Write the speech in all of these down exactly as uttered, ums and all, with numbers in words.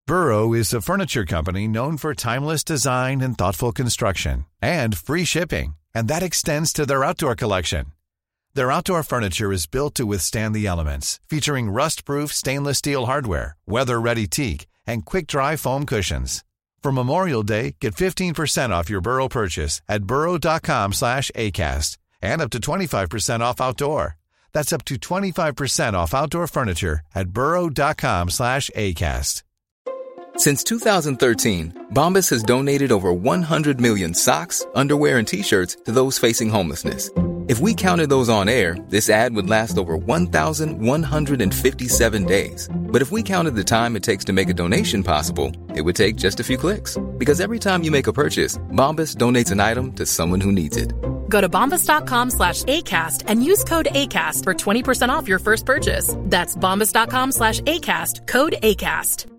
Burrow is a furniture company known for timeless design and thoughtful construction, and free shipping, and that extends to their outdoor collection. Their outdoor furniture is built to withstand the elements, featuring rust-proof stainless steel hardware, weather-ready teak, and quick-dry foam cushions. For Memorial Day, get fifteen percent off your Burrow purchase at burrow.com slash ACAST and up to twenty-five percent off outdoor. That's up to twenty-five percent off outdoor furniture at burrow.com slash ACAST. Since two thousand thirteen, Bombas has donated over one hundred million socks, underwear, and T-shirts to those facing homelessness. If we counted those on air, this ad would last over one thousand one hundred fifty-seven days. But if we counted the time it takes to make a donation possible, it would take just a few clicks. Because every time you make a purchase, Bombas donates an item to someone who needs it. Go to bombas.com slash ACAST and use code ACAST for twenty percent off your first purchase. That's bombas.com slash ACAST, code ACAST.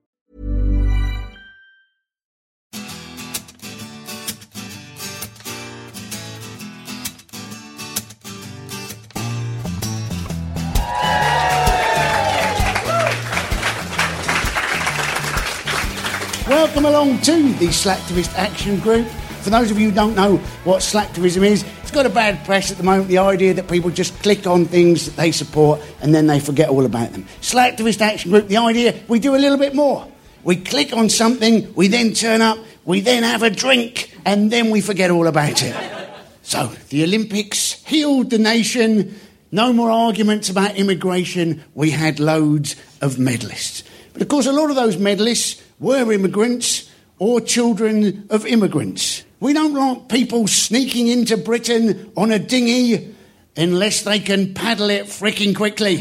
Welcome along to the Slacktivist Action Group. For those of you who don't know what slacktivism is, it's got a bad press at the moment, the idea that people just click on things that they support and then they forget all about them. Slacktivist Action Group, the idea, we do a little bit more. We click on something, we then turn up, we then have a drink, and then we forget all about it. So, the Olympics healed the nation. No more arguments about immigration. We had loads of medalists. But of course, a lot of those medalists were immigrants or children of immigrants. We don't want people sneaking into Britain on a dinghy unless they can paddle it fricking quickly.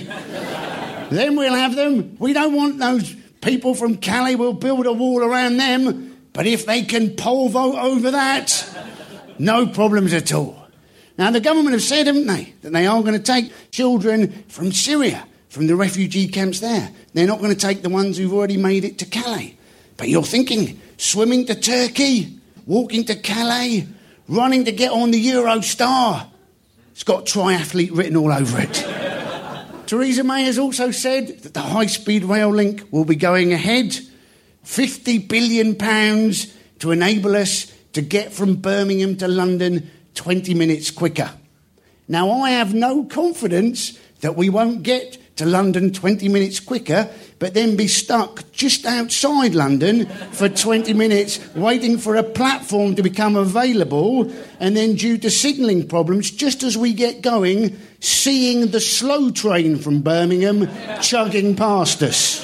Then we'll have them. We don't want those people from Calais. We'll build a wall around them. But if they can pole vault over that, no problems at all. Now, the government have said, haven't they, that they are going to take children from Syria, from the refugee camps there. They're not going to take the ones who've already made it to Calais. But you're thinking, swimming to Turkey, walking to Calais, running to get on the Eurostar. It's got triathlete written all over it. Theresa May has also said that the high-speed rail link will be going ahead. fifty billion pounds to enable us to get from Birmingham to London twenty minutes quicker. Now, I have no confidence that we won't get to London twenty minutes quicker, but then be stuck just outside London for twenty minutes waiting for a platform to become available, and then due to signalling problems, just as we get going, seeing the slow train from Birmingham chugging past us.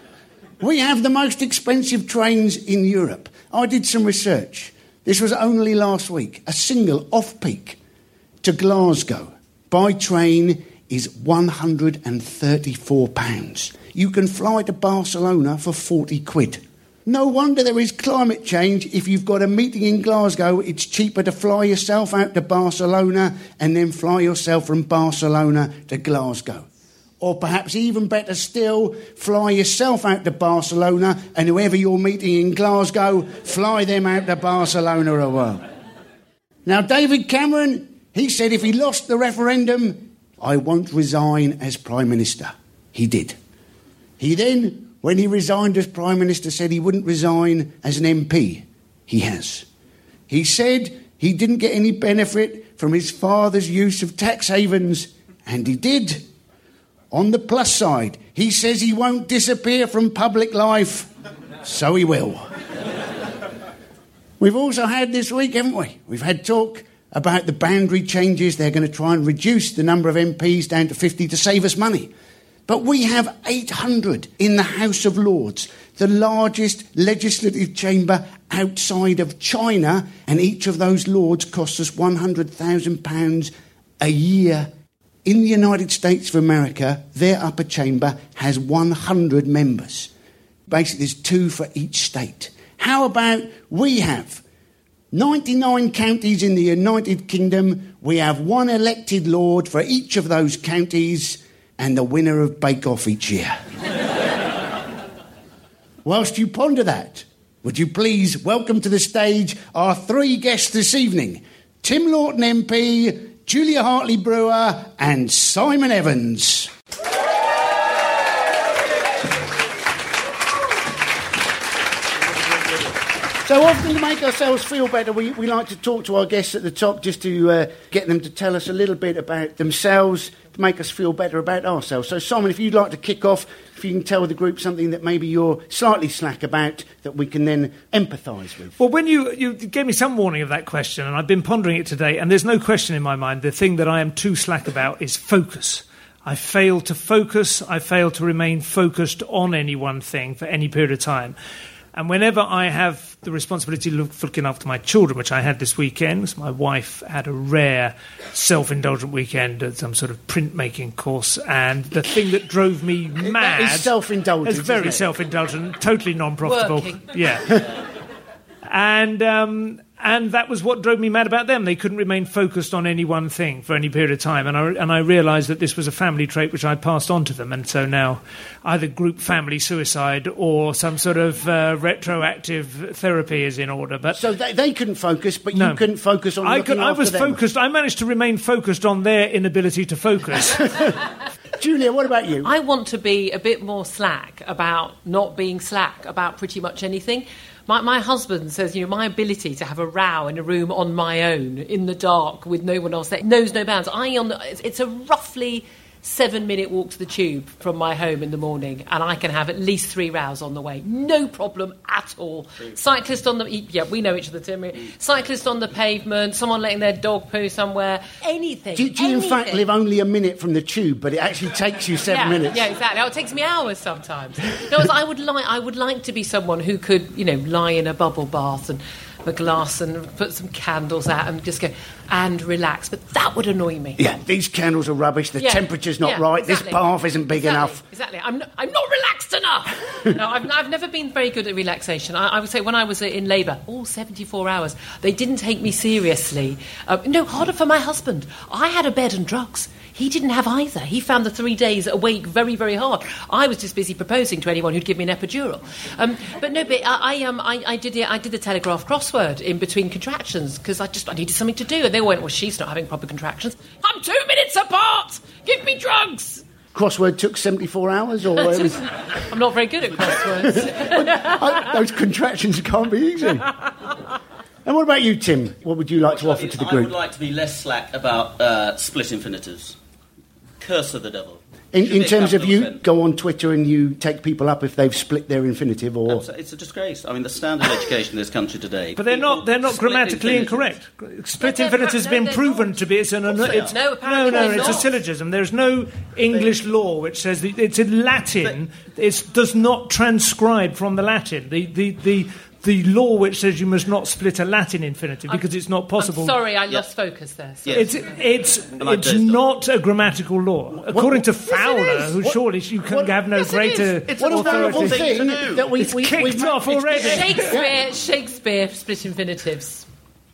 We have the most expensive trains in Europe. I did some research. This was only last week. A single off-peak to Glasgow by train is one hundred thirty-four pounds. You can fly to Barcelona for forty quid. No wonder there is climate change. If you've got a meeting in Glasgow, it's cheaper to fly yourself out to Barcelona and then fly yourself from Barcelona to Glasgow. Or perhaps even better still, fly yourself out to Barcelona and whoever you're meeting in Glasgow, fly them out to Barcelona as well. Now, David Cameron, he said if he lost the referendum, I won't resign as Prime Minister. He did. He then, when he resigned as Prime Minister, said he wouldn't resign as an M P. He has. He said he didn't get any benefit from his father's use of tax havens, and he did. On the plus side, he says he won't disappear from public life, so he will. We've also had this week, haven't we? We've had talk about the boundary changes. They're going to try and reduce the number of M Ps down to fifty to save us money. But we have eight hundred in the House of Lords, the largest legislative chamber outside of China, and each of those lords costs us one hundred thousand pounds a year. In the United States of America, their upper chamber has one hundred members. Basically, there's two for each state. How about we have ninety-nine counties in the United Kingdom. We have one elected lord for each of those counties and the winner of Bake Off each year. Whilst you ponder that, would you please welcome to the stage our three guests this evening, Tim Lawton M P, Julia Hartley-Brewer and Simon Evans. So often to make ourselves feel better, we, we like to talk to our guests at the top just to uh, get them to tell us a little bit about themselves, to make us feel better about ourselves. So, Simon, if you'd like to kick off, if you can tell the group something that maybe you're slightly slack about that we can then empathise with. Well, when you, you gave me some warning of that question, and I've been pondering it today, and there's no question in my mind, the thing that I am too slack about is focus. I fail to focus, I fail to remain focused on any one thing for any period of time. And whenever I have the responsibility of look, looking after my children, which I had this weekend, my wife had a rare self-indulgent weekend at some sort of printmaking course, and the thing that drove me mad... That is self-indulgent, It's very isn't it? self-indulgent, totally non-profitable. Working. Yeah. and... Um, And that was what drove me mad about them. They couldn't remain focused on any one thing for any period of time. And I, and I realised that this was a family trait which I passed on to them. And so now either group family suicide or some sort of uh, retroactive therapy is in order. But So they, they couldn't focus, but no. you couldn't focus on I, looking could, I after was them. focused. I managed to remain focused on their inability to focus. Julia, what about you? I want to be a bit more slack about not being slack about pretty much anything. My, my husband says, you know, my ability to have a row in a room on my own, in the dark, with no one else there, knows no bounds. I on the, it's, it's a roughly seven-minute walk to the tube from my home in the morning, and I can have at least three rows on the way. No problem at all. Cyclist on the... Yeah, we know each other, Tim. Cyclist on the pavement, someone letting their dog poo somewhere, anything. Do, do you, in anything. fact, live only a minute from the tube, but it actually takes you seven yeah, minutes? Yeah, exactly. Oh, it takes me hours sometimes. No, it's- I would like I would like to be someone who could, you know, lie in a bubble bath and a glass and put some candles out and just go and relax. But that would annoy me. Yeah, these candles are rubbish, the Yeah, temperature's not yeah, right, exactly. this bath isn't big Exactly, enough. Exactly. I'm not, I'm not relaxed enough. No, I've, I've never been very good at relaxation. I, I would say when I was in labour, all seventy-four hours, they didn't take me seriously. Uh, no, harder for my husband. I had a bed and drugs. He didn't have either. He found the three days awake very, very hard. I was just busy proposing to anyone who'd give me an epidural. Um, but no, but I, I, um, I, I did the, I did the Telegraph crossword in between contractions because I just I needed something to do. And they went, well, she's not having proper contractions. I'm two minutes apart. Give me drugs. Crossword took seventy-four hours, or it was, I'm not very good at crosswords. I, those contractions can't be easy. And what about you, Tim? What would you like to offer to the I group? would like to be less slack about uh, split infinitives. Curse of the devil. In, Should be in a terms of capital you offence. go on Twitter and you take people up if they've split their infinitive, or... Abso- It's a disgrace. I mean, the standard education in this country today. But they're people not. They're not split grammatically infinitives. incorrect. Split they're infinitive has pra- been no, they're proven not. to be. It's an. Of course they It's, are. No, no, apparently no. they're It's a not. syllogism. There's no English law which says that it's in Latin. It does not transcribe from the Latin. The the the. The law which says you must not split a Latin infinitive because it's not possible. I'm sorry, I lost focus there. Sorry. Yes. It's it's I it's dozed not a grammatical law, according to Yes, it Fowler, is. who What- surely you can what- have no yes, it greater is. It's What a authority. wonderful thing thing to do. that we, It's we, kicked we've ma- off already. Shakespeare, Shakespeare split infinitives.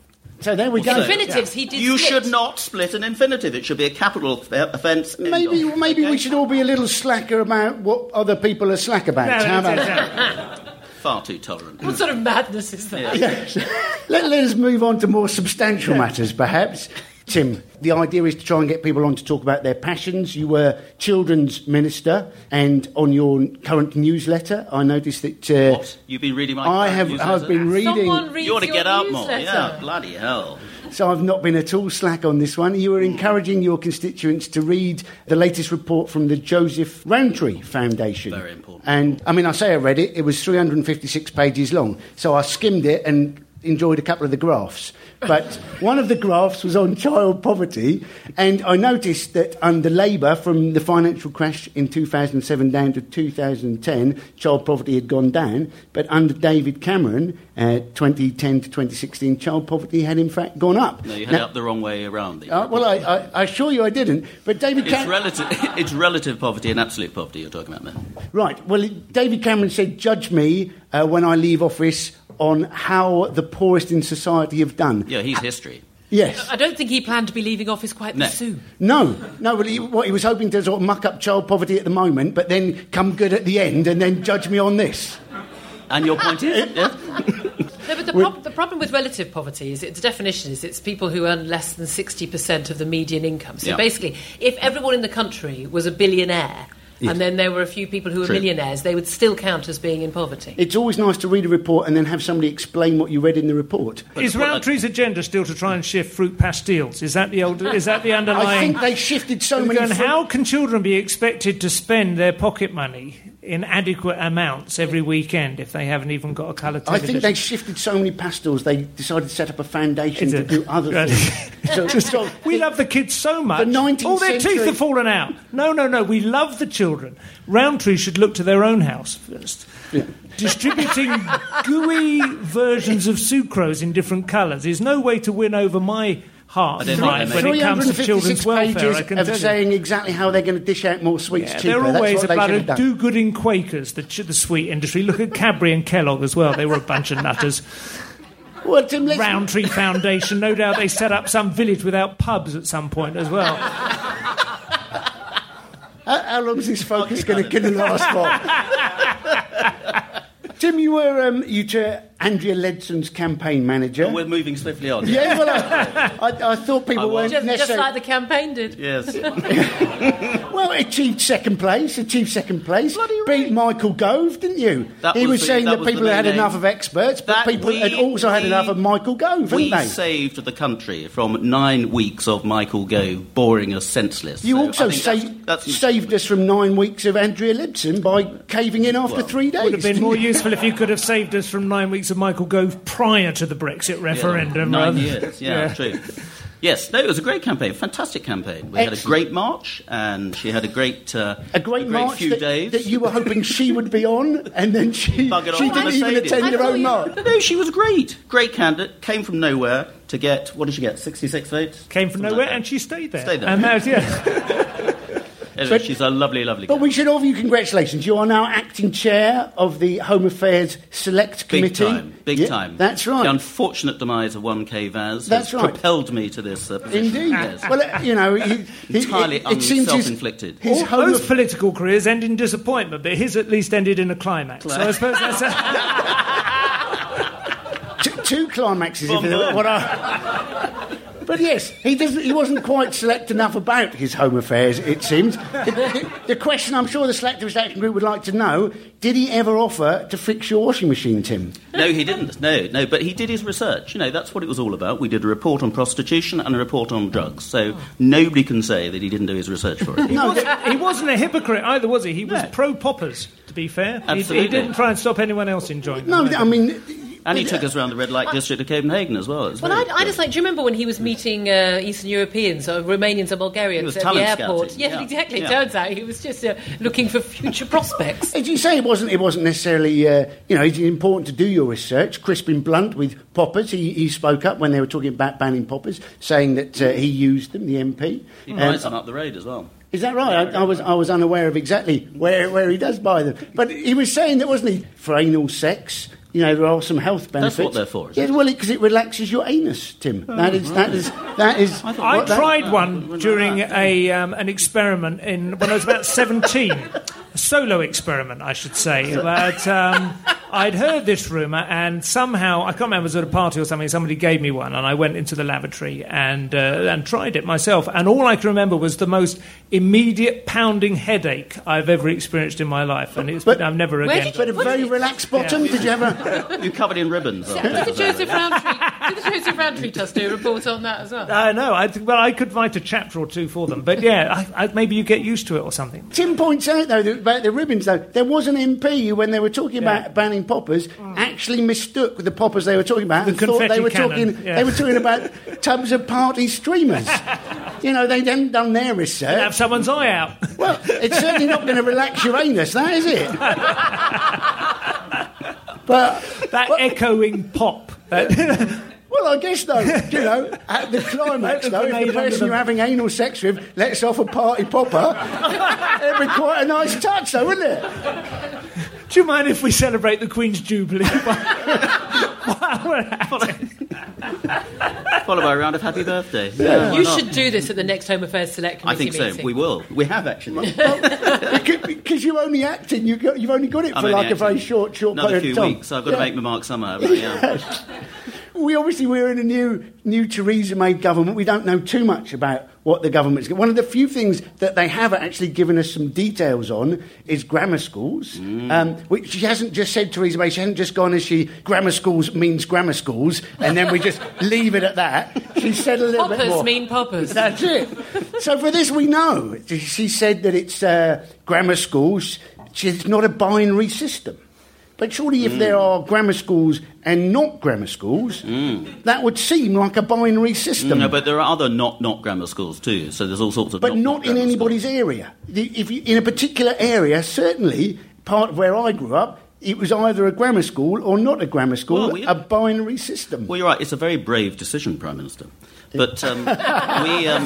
So there we go. So- Infinitives, he did You split. should not split an infinitive. It should be a capital f- offence. end Maybe of. maybe Okay? we should all be a little slacker about what other people are slack about. No, How that's- about that's- Far too tolerant. What sort of madness is that? Yes. let, let us move on to more substantial matters, perhaps. Tim, the idea is to try and get people on to talk about their passions. You were children's minister, and on your current newsletter, I noticed that... Uh, What? You've been reading my I current have newsletter? I've been reading... Someone reads You ought to your get out more. newsletter. Yeah, bloody hell. So I've not been at all slack on this one. You were encouraging your constituents to read the latest report from the Joseph Rowntree Foundation. Very important. And, I mean, I say I read it. It was three hundred fifty-six pages long. So I skimmed it and enjoyed a couple of the graphs. But one of the graphs was on child poverty, and I noticed that under Labour, from the financial crash in two thousand seven down to two thousand ten, child poverty had gone down, but under David Cameron, uh, twenty ten to twenty sixteen, child poverty had in fact gone up. No, you had Now- it up the wrong way around. the uh, well, I, I, I assure you I didn't, but David It's Cameron... relative, it's relative poverty and absolute poverty you're talking about there. Right, well, David Cameron said, judge me uh, when I leave office on how the poorest in society have done. Yeah, he's history. Yes. I don't think he planned to be leaving office quite No. this soon. No, no, but he, what, he was hoping to sort of muck up child poverty at the moment, but then come good at the end and then judge me on this. And your point is? Yeah? No, but the, prob- the problem with relative poverty is, it, the definition is, it's people who earn less than sixty percent of the median income. So Yeah. basically, if everyone in the country was a billionaire, Yes. and then there were a few people who were True. millionaires, they would still count as being in poverty. It's always nice to read a report and then have somebody explain what you read in the report. Is But- Roundtree's agenda still to try and shift fruit pastilles? Is that the old? Is that the underlying? I think they shifted so many... And fruit- how can children be expected to spend their pocket money in adequate amounts every weekend if they haven't even got a colour I television? think they shifted so many pastels, they decided to set up a foundation Is to it? do other Right. things. So, so We love the kids so much. The nineteenth All their teeth century- have fallen out. No, no, no. We love the children. Roundtree should look to their own house first. Yeah. Distributing gooey versions of sucrose in different colours is no way to win over my heart I don't tonight think when it comes to children's three hundred fifty-six welfare. pages I can of tell you. saying exactly how they're going to dish out more sweets Yeah, cheaper. they're That's always what they about should a have done. do-gooding Quakers, the, ch- the sweet industry. Look at Cadbury and Kellogg as well. They were a bunch of nutters. Well, Tim, let's- Roundtree Foundation. No doubt they set up some village without pubs at some point as well. How, how long is this focus going to last for? Tim, you were um, you to Andrea Ledsen's campaign manager. And we're moving swiftly on. Yeah, well, I, I, I thought people I weren't was. Just, just necessarily... like the campaign did. Yes. Well, achieved second place, achieved second place. Bloody Beat right. Michael Gove, didn't you? That he was was the- saying that that, was the people had main enough aim. of experts, but That people we- had also had we- enough of Michael Gove, We haven't they? saved the country from nine weeks of Michael Gove boring us senseless. You So also I think sa- that's, that's saved us from nine weeks of Andrea Ledsen by caving in after Well, three days. Would have been didn't more you? useful if you could have saved us from nine weeks of Michael Gove prior to the Brexit referendum. Nine rather- years, yeah, true. Yes, no, it was a great campaign, fantastic campaign. We had a Excellent. great march, and she had a great, uh, A great march few that, days. that you were hoping she would be on, and then she, Buggered she off didn't to the even stadium. attend I your thought own you- march. No, she was great. Great candidate, came from nowhere to get, what did she get, sixty-six votes? Came from Something nowhere like that. and she stayed there. Stayed there. And that's, yeah. Anyway, But- she's a lovely, lovely But girl. we should offer you congratulations. You are now acting chair of the Home Affairs Select Big Committee. time, big Yeah, time. That's right. The unfortunate demise of one K Vaz That's has right. propelled me to this uh, position. Indeed. Yes. Well, uh, you know, he, he, Entirely it, it seems his, self-inflicted. his All home those aff- political careers end in disappointment, but his at least ended in a climax. So I suppose that's a... t- two climaxes. If Boom, you know boom. what I... But yes, he doesn't. He wasn't quite select enough about his home affairs. It seems. The, the, the question I'm sure the Selectivist Action Group would like to know: did he ever offer to fix your washing machine, Tim? No, he didn't. No, no, but he did his research. You know, that's what it was all about. We did a report on prostitution and a report on drugs. So nobody can say that he didn't do his research for it. He, wasn't, he wasn't a hypocrite either, was he? He was pro-poppers, to be fair. He, Absolutely. he didn't try and stop anyone else enjoying No, them. I mean. And he took us around the red light district of Copenhagen as well. It was Well, very I, I just like. Do you remember when he was meeting uh, Eastern Europeans, or Romanians, or Bulgarians He was at the talent airport? scouting, Yes, yeah. exactly. Yeah. Turns out he was just uh, looking for future prospects. As you say, it wasn't. It wasn't necessarily. Uh, you know, it's important to do your research. Crispin Blunt with poppers. He, he spoke up when they were talking about banning poppers, saying that uh, he used them. The M P. He Um, buys them up the road as well. Is that right? I, I was I was unaware of exactly where where he does buy them. But he was saying that, wasn't he, for anal sex? You know, there are some health benefits. That's what they're for, isn't Yes, it? well, because it relaxes your anus, Tim. That is that is that is. I what that- tried one during a um, an experiment in when I was about seventeen, a solo experiment, I should say. But um, I'd heard this rumour, and somehow I can't remember, it was at a party or something. Somebody gave me one, and I went into the lavatory and uh, and tried it myself. And all I can remember was the most immediate pounding headache I've ever experienced in my life, and it's But- I've never Where again. did But a What very is it? relaxed bottom. Yeah. Did you ever? You covered in ribbons. Did the Joseph Roundtree? Did the Joseph Roundtree Trust do a report on that as well? I know. I th- well, I could write a chapter or two for them, but yeah, I, I, maybe you get used to it or something. Tim points out though that about the ribbons though. There was an M P who, when they were talking Yeah. about banning poppers, actually mistook the poppers they were talking about The and thought they confetti were cannon, talking. yeah. They were talking about tubs of party streamers. You know, they hadn't done their research. Have someone's eye out. Well, it's certainly not going to relax your anus, that is it? But That well, echoing pop. That, well, I guess though, you know, at the climax Let though, the if grenade the under person the- you're having anal sex with lets off a party popper, it'd be quite a nice touch, though, wouldn't it? do you mind if we celebrate the Queen's Jubilee? While we're at it? Followed by a round of happy birthday. Yeah, why You not? should do this at the next Home Affairs Select I Committee think so. meeting. We will. We have actually. Because you're only acting, you got, you've only got it I'm for only like a very acting. short, short Another period few of time. weeks. So I've got to Yeah. make my mark somehow. But, yeah. we obviously we're in a new new Theresa May government. We don't know too much about what the government's. One of the few things that they have actually given us some details on is grammar schools, mm. um, which she hasn't just said, Theresa May. She hasn't just gone as she grammar schools means grammar schools, and then we just leave it at that. She said a little poppers bit more. Poppers mean poppers. That's it. So for this, we know. She said that it's uh, grammar schools. It's not a binary system. But surely if mm. there are grammar schools and not grammar schools, mm. that would seem like a binary system. No, but there are other not not grammar schools too, so there's all sorts of But not, not, not in anybody's schools. area. If you, in a particular area, certainly, part of where I grew up, it was either a grammar school or not a grammar school, well, we, a binary system. Well, you're right, it's a very brave decision, Prime Minister. But um, we um,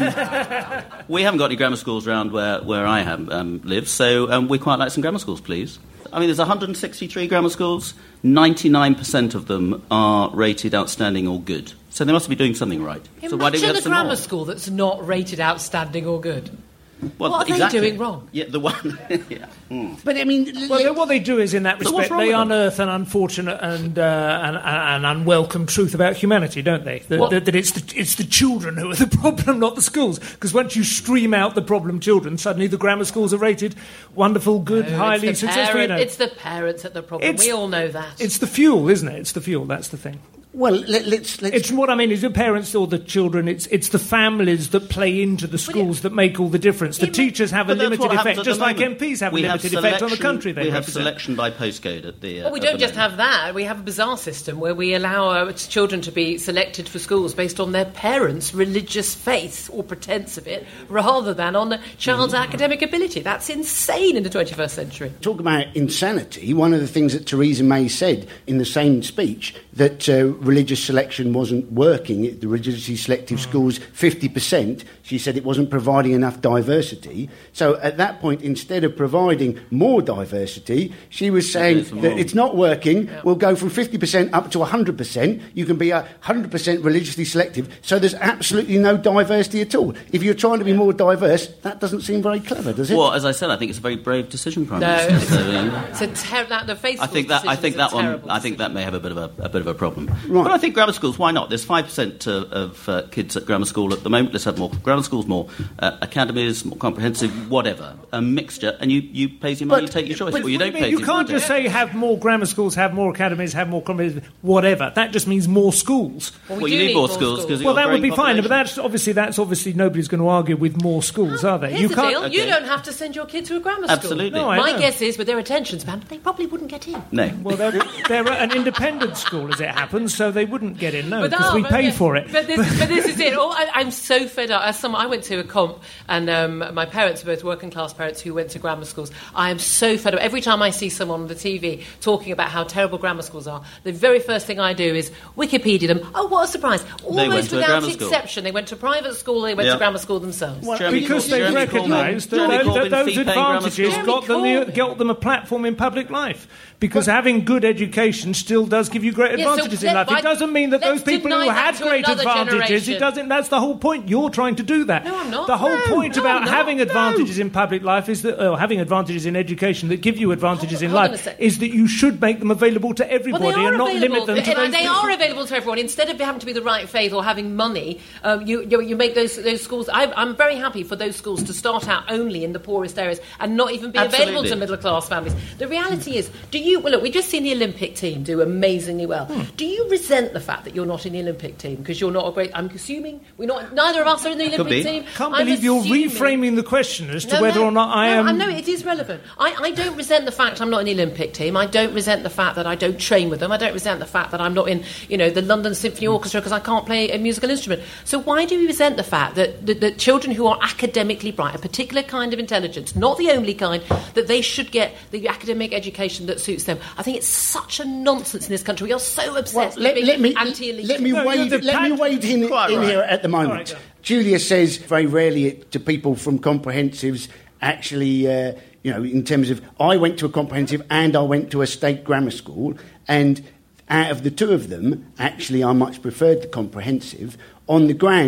we haven't got any grammar schools around where, where I have, um, live, so um, we quite like some grammar schools, please. I mean, there's one hundred sixty-three grammar schools. ninety-nine percent of them are rated outstanding or good. So they must be doing something right. Imagine so why don't we have a some grammar more? school that's not rated outstanding or good. Well, what are exactly. they doing wrong? Yeah, the one. yeah. mm. But I mean, well, what they do is, in that So respect, what's wrong they with them? unearth an unfortunate and uh, an, an unwelcome truth about humanity, don't they? That, that, that it's the it's the children who are the problem, not the schools. Because once you stream out the problem children, suddenly the grammar schools are rated wonderful, good, No, highly it's the successful. Parent, You know. It's the parents at the problem. It's- we all know that. It's the fuel, isn't it? It's the fuel. That's the thing. well, let, let's let's. It's what I mean is the parents or the children. It's it's the families that play into the schools that make all the difference. The It- teachers have a But that's limited what happens effect, at just the like moment. M Ps have We a have limited effect on the selection- country they We have represent. selection by postcode at the. Uh, Well, we at don't the just moment. have that. We have a bizarre system where we allow our children to be selected for schools based on their parents' religious faith or pretense of it, rather than on the child's Mm. academic ability. That's insane in the twenty-first century. Talk about insanity. One of the things that Theresa May said in the same speech, that uh, religious selection wasn't working, the religiously selective schools, fifty percent, she said it wasn't providing enough diversity. So at that point, instead of providing more diversity, she was saying some that more. it's not working, we'll go from fifty percent up to one hundred percent. You can be one hundred percent religiously selective, so there's absolutely no diversity at all. If you're trying to be more diverse, that doesn't seem very clever, does it? Well, as I said, I think it's a very brave decision, Prime No, Minister. it's, So, um, it's a ter- that, the faith I think that I think that one. terrible I think that may have a bit of a, a bit of a problem. Right. But I think grammar schools. Why not? There's five percent uh, of uh, kids at grammar school at the moment. Let's have more grammar schools, more uh, academies, more comprehensive, whatever, a mixture. And you, you pay your money, But- take your choice, but or you What do don't you mean? pay. You your can't money. just say have more grammar schools, have more academies, have more comprehensive, whatever. That just means more schools. Well, Well, we you do need more schools because Well, that would be fine, but that's obviously that's obviously nobody's going to argue with more schools, are they? Here's you the can't. deal. You Okay. don't have to send your kid to a grammar school. Absolutely. No, I My know. guess is, with their attention span, they probably wouldn't get in. No. Well, they're, they're an independent school, as it happens, so they wouldn't get in, no, But because no, we but- pay yeah, for it. But this, but this is it. Oh, I, I'm so fed up. As someone, I went to a comp, and um, my parents are both working class parents who went to grammar schools. I am so fed up. Every time I see someone on the T V talking about how terrible grammar schools are, the very first thing I do is Wikipedia them. Oh, what a surprise! went Almost to a without grammar school. exception, they went to private school. They went Yeah. to grammar school themselves. Jeremy Because Corbyn- they've Jeremy recognised Corbyn- Jeremy that, tho- Corbyn that those fee-paying grammar advantages school. got them, the, got them a platform in public life. Because having good education still does give you great Yeah, so advantages in let- life. why- It doesn't mean that those let's people who deny that had to great another advantages, generation. it doesn't. That's the whole point. You're trying to do that. No, I'm not. The whole No, point no, about I'm not. having No. advantages in public life is that, uh, having advantages in education that give you advantages Hold- in hold on a life sec. is that you should make them available to everybody Well, they are and not available. limit them to They- those They people. are available to everyone. Instead of having to be the right faith or having money, um, you, you you make those those schools. I, I'm very happy for those schools to start out only in the poorest areas and not even be available Absolutely. to middle class families. The reality is, do you? Well, look, we've just seen the Olympic team do amazingly well. Hmm. Do you resent the fact that you're not in the Olympic team because you're not a great? I'm assuming we're not. Neither of us are in the Olympic be. team. Can't I'm believe you're assuming- reframing the question as to No, whether no, or not I no, am. I know it is relevant. I, I don't resent the fact I'm not in the Olympic team. I don't resent the fact that I don't train with them. I don't resent the fact that I'm not in, you know, the London Symphony Orchestra because I can't play a musical instrument. So why do we resent the fact that, that, that children who are academically bright, a particular kind of intelligence, not the only kind, that they should get the academic education that suits them? I think it's such a nonsense in this country. We are so obsessed Well, let, with let being me anti-elite. let me No, wade you're the let me pat- wade in, in Quite right. here at the moment. All right, go on. Julia says very rarely it, to people from comprehensives. Actually, uh, you know, in terms of I went to a comprehensive and I went to a state grammar school, and out of the two of them, actually, I much preferred the comprehensive on the grounds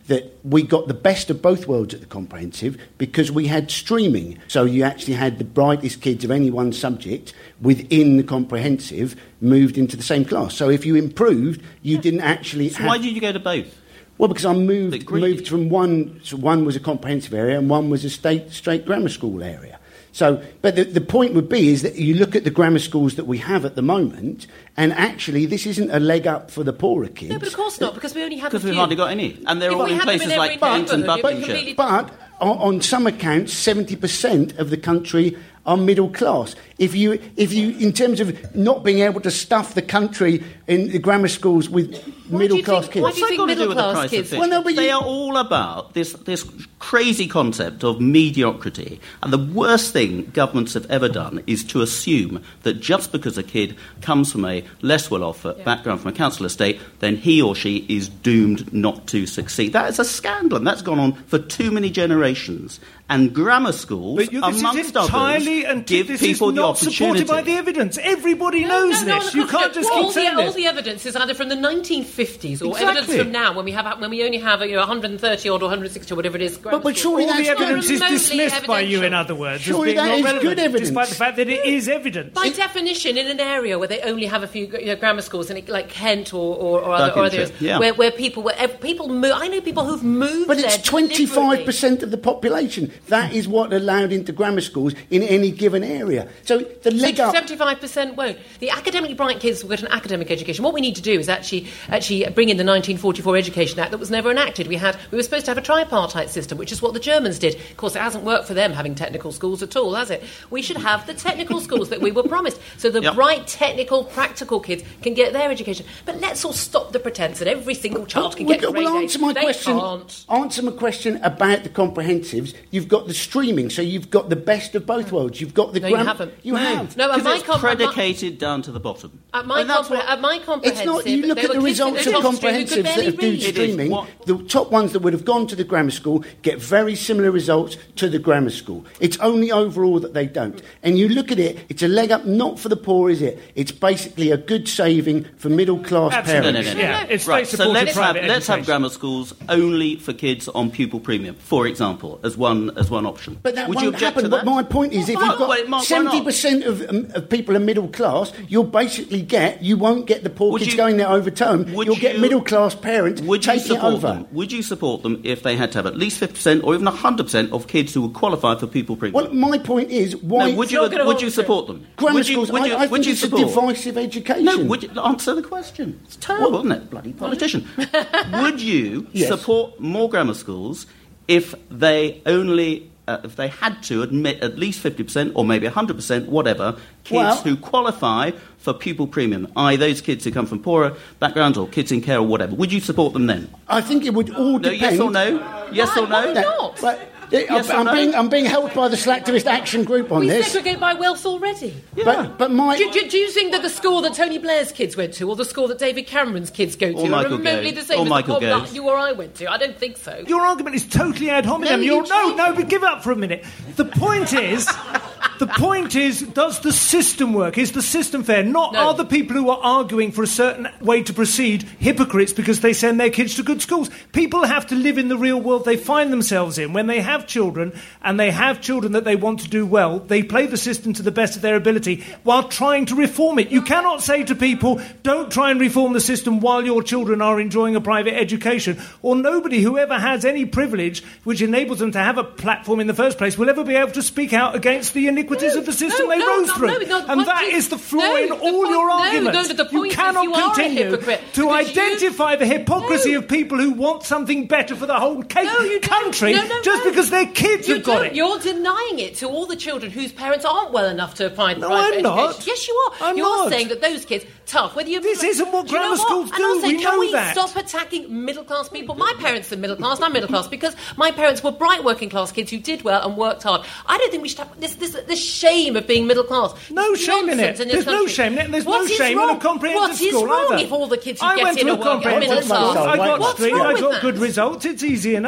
that we got the best of both worlds at the comprehensive because we had streaming. So you actually had the brightest kids of any one subject within the comprehensive moved into the same class. So if you improved, you didn't actually So have... why did you go to both? Well, because I moved moved from one... So one was a comprehensive area and one was a state straight grammar school area. So, but the, the point would be is that you look at the grammar schools that we have at the moment, and actually this isn't a leg up for the poorer kids. No, but of course not, because we only have a Because few. we've hardly got any. And they're If all we in had them places in like every Kent and neighbourhood, you'd be Buckinghamshire. completely- But on, on some accounts, seventy percent of the country are middle class. If you, if you, in terms of not being able to stuff the country in the grammar schools with Why middle do you class think- kids, why do you What's that got to do with the middle-class price kids- of fish? Well, no, but they you- are all about this, this crazy concept of mediocrity. And the worst thing governments have ever done is to assume that just because a kid comes from a less well-off Yeah. background from a council estate, then he or she is doomed not to succeed. That is a scandal, and that's gone on for too many generations. And grammar schools, But you, this amongst is entirely others, and give this people is the not opportunity. supported by the evidence. Everybody No, knows no, no, this. no, You no, can't no. just all keep the, saying all this. the evidence is either from the nineteen fifties or Exactly. evidence from now, when we have when we only have you know, one hundred thirty odd or one hundred sixty or whatever it is. But- but surely All the that's evidence is remotely dismissed by you, in evidential. other words, Surely as being that not is relevant, good evidence. despite the fact that it is evidence. By definition, in an area where they only have a few you know, grammar schools, and it, like Kent or, or, or other or others, yeah. where, where people where ev- people move. I know people who've moved. but it's there twenty-five percent of the population. That is what allowed into grammar schools in any given area. So the leg up... seventy-five percent won't. The academically bright kids will get an academic education. What we need to do is actually actually bring in the nineteen forty-four Education Act that was never enacted. We had we were supposed to have a tripartite system, which is what the Germans did. Of course, it hasn't worked for them having technical schools at all, has it? We should have the technical schools that we were promised, so the Yep. bright, technical, practical kids can get their education. But let's all stop the pretence that every single child can Well, get grade well, A's. answer my They question. can't. Answer my question about the comprehensives. You've got the streaming, so you've got the best of both worlds. You've got the No, you gram- haven't. You have. No, at Because my it's com- at my- predicated down to the bottom. At my, And that's compre- what- at my It's comprehensive, not. You look there at the were kids in results the of top stream who could comprehensives that barely have do read. streaming. What- The top ones that would have gone to the grammar school get very similar results to the grammar school. It's only overall that they don't. And you look at it, it's a leg up not for the poor, is it? It's basically a good saving for middle class Absolutely. No, parents. no, no, no. Yeah, it's Right, state so supported let's have, private let's have education. grammar schools only for kids on pupil premium, for example, as one as one option. But that Would won't you object happen. to But that? my point is, if Why you've not? Why- got why not? seventy percent of, um, of people are middle class, you'll basically get, you won't get the poor Would kids you- going there over term. would You'll get you- middle class parents Would you taking it support over. them? Would you support them if they had to have at least fifty percent or even one hundred percent of kids who would qualify for pupil premium? Well, my point is, why... no, would you not gonna would you answer. support them? Grammar would you, schools, would you, I, I would think you it's support? a divisive education. No, would you answer the question? It's terrible, isn't it? Bloody politician. Would you Yes. support more grammar schools if they only, uh, if they had to admit at least fifty percent or maybe one hundred percent, whatever, kids Well- who qualify for pupil premium, that is those kids who come from poorer backgrounds or kids in care or whatever? Would you support them then? I think it would all No, depend... yes or no? Yes Why- or no? why That- not? But, Yes I'm, or no? being, I'm being helped by the Slacktivist Action Group on We this. segregate by wealth already. But, but my... Do, do, do you think that the school that Tony Blair's kids went to, or the school that David Cameron's kids go to, Or are Michael remotely Gove. the same Or as Michael the one Gove. that you or I went to? I don't think so. Your argument is totally ad hominem. No, You're, you no, changed no, it. but give up for a minute. The point is, the point is, does the system work? Is the system fair? Not No. are the people who are arguing for a certain way to proceed hypocrites because they send their kids to good schools. People have to live in the real world they find themselves in. When they have children, and they have children that they want to do well, they play the system to the best of their ability while trying to reform it. You cannot say to people, don't try and reform the system while your children are enjoying a private education, or nobody who ever has any privilege which enables them to have a platform in the first place will ever be able to speak out against the iniquities No, of the system no, they no, rose no, through. no, no, the and point that is- is the flaw no, in the all point- your no, arguments. no, the point you is cannot you are a continue hypocrite, to because you- identify the hypocrisy No. of people who want something better for the whole cake No, you don't. country No, no, just no. because their kids You have got don't. it. You're denying it to all the children whose parents aren't well enough to apply No, private I'm not. education. Yes, you are. I'm You're not. saying that those kids, tough. Whether you This isn't what Do you know grammar schools And do. I'm saying, We can know we that. stop attacking middle class people? My parents are middle class, and I'm middle class because my parents were bright working class kids who did well and worked hard. I don't think we should have this this, this shame of being middle class. No It's shame in nonsense it. this There's no country. shame in it, and there's What no is shame wrong? in a comprehensive What is school wrong either. if all the kids who I get went in to are a working comprehensive middle school. class? I got What's street. wrong I with got that? good results. It's easy enough. The-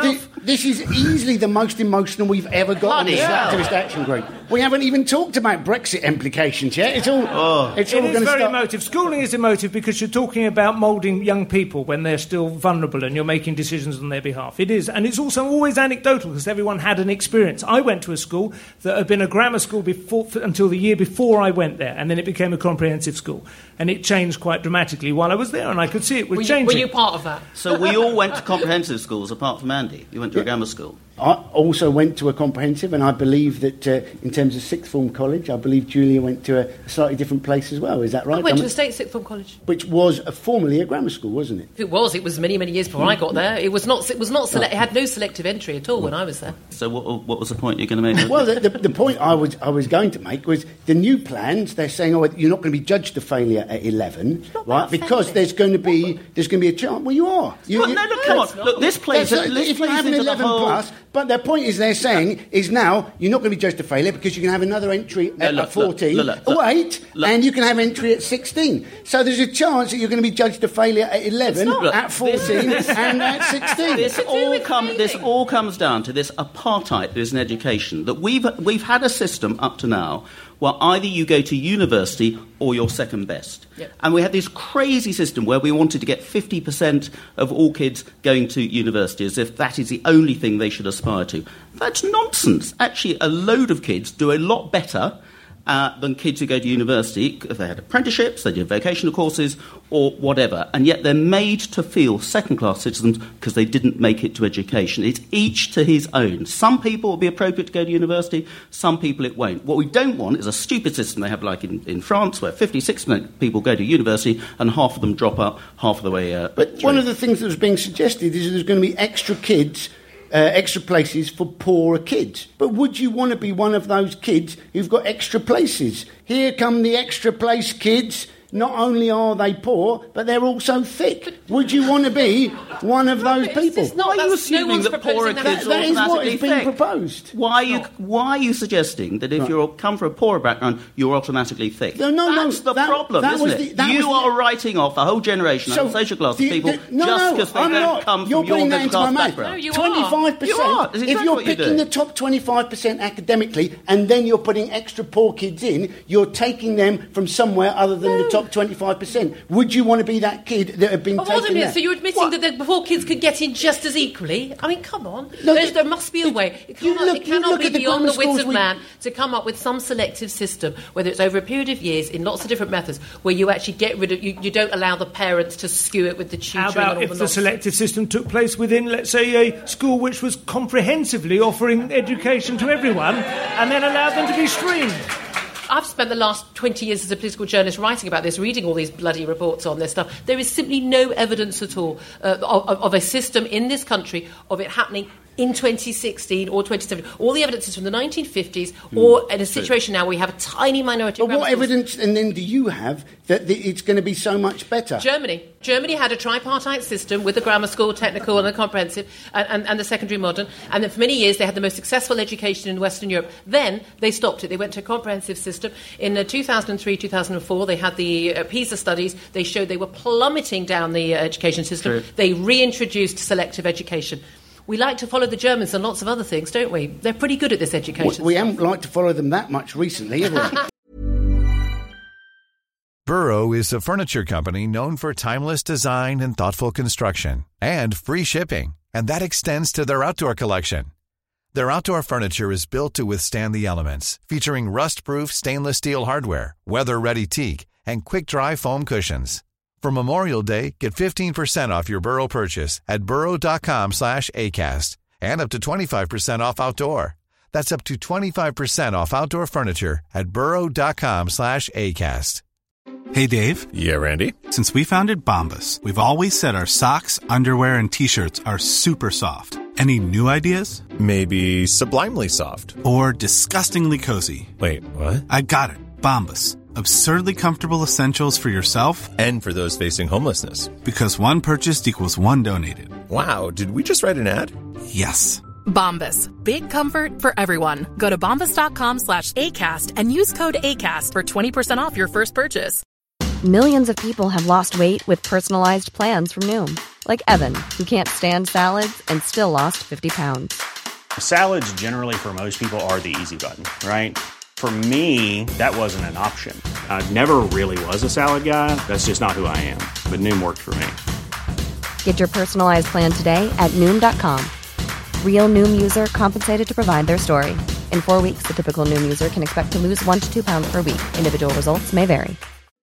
This is easily the most emotional we've ever got on the Slacktivist Action Group. We haven't even talked about Brexit implications yet. It's all. Oh. It's all it going is to very start. emotive. Schooling is emotive because you're talking about moulding young people when they're still vulnerable and you're making decisions on their behalf. It is, and it's also always anecdotal because everyone had an experience. I went to a school that had been a grammar school before until the year before I went there, and then it became a comprehensive school, and it changed quite dramatically while I was there, and I could see it was were you, changing. Were you part of that? So we all went to comprehensive schools apart from Andy. You went to a grammar school. I also went to a comprehensive, and I believe that uh, in terms of sixth form college, I believe Julia went to a slightly different place as well. Is that right? I went I to mean, a state sixth form college, which was a, formerly a grammar school, wasn't it? If it was, it was many, many years before I got there. It was not. It was not. Sele- it had no selective entry at all when I was there. So what, what was the point you're going to make? Well, the, the, the point I was I was going to make was the new plans. They're saying, oh, you're not going to be judged a failure at eleven, right? Because there's going to be there's going to be a chance. Well, you are. You, well, you, no, look, come on. Look, this plays. That's, This if you plays have an into the eleven whole... plus, but their point is they're saying is now you're not going to be judged a failure because you can have another entry at, No, look, at fourteen, look, look, look, oh, eight, look. and you can have entry at sixteen. So there's a chance that you're going to be judged a failure at eleven, Look, at fourteen, this- and at sixteen. This all, come, this all comes down to this apartheid that is in education. That we've we've had a system up to now where either you go to university or you're second best. Yep. And we had this crazy system where we wanted to get fifty percent of all kids going to university as if that is the only thing they should aspire to. That's nonsense. Actually, a load of kids do a lot better Uh, than kids who go to university if they had apprenticeships, they did vocational courses or whatever, and yet they're made to feel second-class citizens because they didn't make it to education. It's each to his own. Some people will be appropriate to go to university, some people it won't. What we don't want is a stupid system they have like in, in France where fifty-six percent of people go to university and half of them drop out half of the way uh, But through. one of the things that was being suggested is that there's going to be extra kids, uh, extra places for poorer kids. But would you want to be one of those kids who've got extra places? Here come the extra place kids. Not only are they poor, but they're also thick. Would you want to be one of those people? It's not, Why are you that's- no assuming one's that poorer proposing kids that. are That is what automatically is being thick? proposed. Why are you why are you suggesting that if Right. you come from a poorer background, you're automatically thick? No, no, no, That's the that- problem, that isn't was it? the- that you was the- are writing off a whole generation So of social class the- of people the- no, just no, because they I'm don't not. come You're from your putting that middle into my class mouth. background. No, you are. twenty-five percent. You are. That's exactly if you're what you're picking doing. the top twenty-five percent academically and then you're putting extra poor kids in, you're taking them from somewhere other than the top twenty-five percent. Would you want to be that kid that had been Oh, hold a taken minute. there? So you're admitting What? that the before kids could get in just as equally? I mean, come on. No, There's, it- there must be a way. It you cannot, look- it you cannot look be at the beyond grammar the wits schools of we- man to come up with some selective system, whether it's over a period of years in lots of different methods, where you actually get rid of, you, you don't allow the parents to skew it with the tutoring How and about all if the the nonsense. selective system took place within, let's say, a school which was comprehensively offering education to everyone and then allowed them to be streamed? I've spent the last twenty years as a political journalist writing about this, reading all these bloody reports on this stuff. There is simply no evidence at all uh, of, of a system in this country of it happening in twenty sixteen or twenty seventeen. All the evidence is from the nineteen fifties or in a situation now where we have a tiny minority of But what grammar schools. evidence and then do you have that the, it's going to be so much better? Germany. Germany had a tripartite system with the grammar school, technical and the comprehensive and, and, and the secondary modern. And then for many years they had the most successful education in Western Europe. Then they stopped it. They went to a comprehensive system. In uh, two thousand three, two thousand four, they had the uh, PISA studies. They showed they were plummeting down the uh, education system. True. They reintroduced selective education. We like to follow the Germans and lots of other things, don't we? They're pretty good at this education. We, we haven't liked to follow them that much recently, have we? Burrow is a furniture company known for timeless design and thoughtful construction and free shipping, and that extends to their outdoor collection. Their outdoor furniture is built to withstand the elements, featuring rust-proof stainless steel hardware, weather-ready teak, and quick-dry foam cushions. For Memorial Day, get fifteen percent off your Burrow purchase at burrow.com slash ACAST and up to twenty-five percent off outdoor. That's up to twenty-five percent off outdoor furniture at burrow.com slash ACAST. Hey, Dave. Yeah, Randy. Since we founded Bombas, we've always said our socks, underwear, and T-shirts are super soft. Any new ideas? Maybe sublimely soft. Or disgustingly cozy. Wait, what? I got it. Bombas. Absurdly comfortable essentials for yourself And for those facing homelessness. because one purchased equals one donated. Wow, did we just write an ad? Yes. Bombas. Big comfort for everyone. Go to bombas.com slash ACAST and use code ACAST for twenty percent off your first purchase. Millions of people have lost weight with personalized plans from Noom. Like Evan, who can't stand salads and still lost fifty pounds. Salads generally for most people are the easy button, right? For me, that wasn't an option. I never really was a salad guy. That's just not who I am. But Noom worked for me. Get your personalized plan today at Noom dot com. Real Noom user compensated to provide their story. In four weeks, the typical Noom user can expect to lose one to two pounds per week. Individual results may vary.